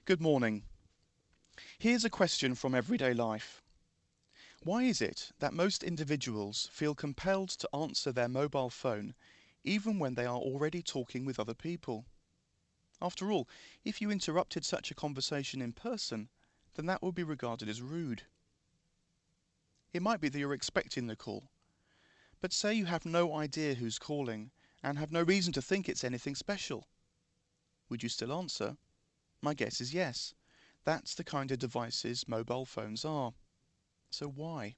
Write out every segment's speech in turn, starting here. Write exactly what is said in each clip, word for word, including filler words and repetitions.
Good morning. Here's a question from everyday life. Why is it that most individuals feel compelled to answer their mobile phone even when they are already talking with other people? After all, if you interrupted such a conversation in person, then that would be regarded as rude. It might be that you're expecting the call, but say you have no idea who's calling and have no reason to think it's anything special. Would you still answer? My guess is yes. That's the kind of devices mobile phones are. So why?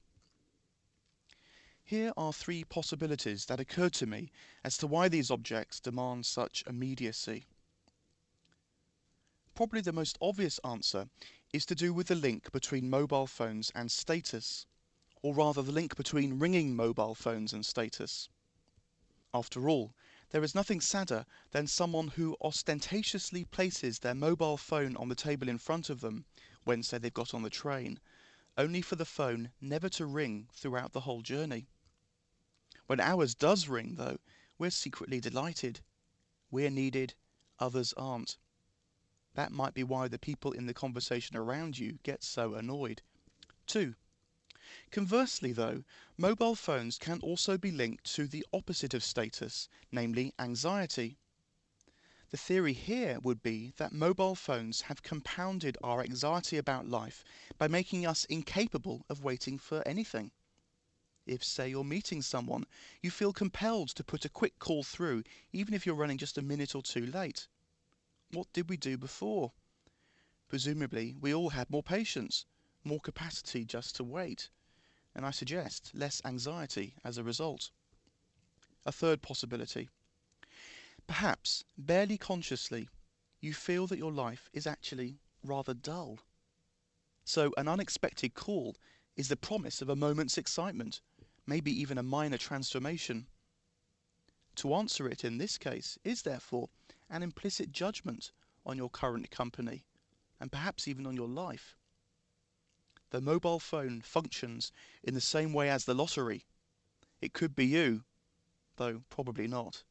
Here are three possibilities that occurred to me as to why these objects demand such immediacy. Probably the most obvious answer is to do with the link between mobile phones and status, or rather the link between ringing mobile phones and status. After all, there is nothing sadder than someone who ostentatiously places their mobile phone on the table in front of them when, say, they've got on the train, only for the phone never to ring throughout the whole journey. When ours does ring, though, we're secretly delighted. We're needed, others aren't. That might be why the people in the conversation around you get so annoyed. Two. Conversely, though, mobile phones can also be linked to the opposite of status, namely anxiety. The theory here would be that mobile phones have compounded our anxiety about life by making us incapable of waiting for anything. If, say, you're meeting someone, you feel compelled to put a quick call through, even if you're running just a minute or two late. What did we do before? Presumably, we all had more patience, more capacity just to wait, and I suggest less anxiety as a result. A third possibility. Perhaps, barely consciously, you feel that your life is actually rather dull. So an unexpected call is the promise of a moment's excitement, maybe even a minor transformation. To answer it in this case is therefore an implicit judgment on your current company, and perhaps even on your life. The mobile phone functions in the same way as the lottery. It could be you, though probably not.